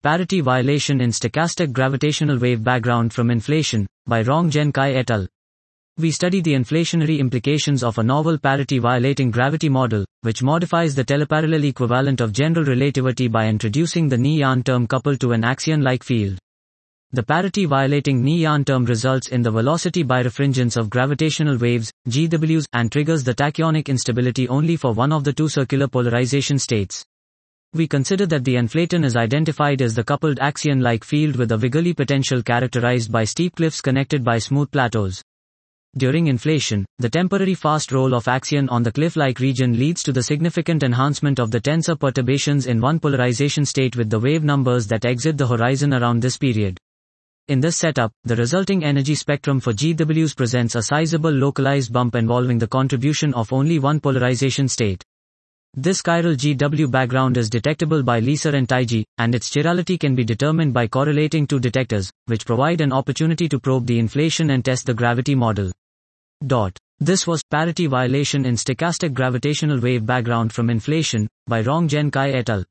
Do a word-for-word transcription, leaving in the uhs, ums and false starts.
Parity Violation in Stochastic Gravitational Wave Background from Inflation, by Rong-Jen Kai et al. We study the inflationary implications of a novel parity-violating gravity model, which modifies the teleparallel equivalent of general relativity by introducing the Ni-Yan term coupled to an axion-like field. The parity-violating Ni-Yan term results in the velocity birefringence of gravitational waves, G Ws, and triggers the tachyonic instability only for one of the two circular polarization states. We consider that the inflaton is identified as the coupled axion-like field with a Vigoli potential characterized by steep cliffs connected by smooth plateaus. During inflation, the temporary fast roll of axion on the cliff-like region leads to the significant enhancement of the tensor perturbations in one polarization state with the wave numbers that exit the horizon around this period. In this setup, the resulting energy spectrum for G Ws presents a sizable localized bump involving the contribution of only one polarization state. This chiral G W background is detectable by Leser and Taiji, and its chirality can be determined by correlating two detectors, which provide an opportunity to probe the inflation and test the gravity model. Dot. This was Parity Violation in Stochastic Gravitational Wave Background from Inflation, by Rong-Jen Kai et al.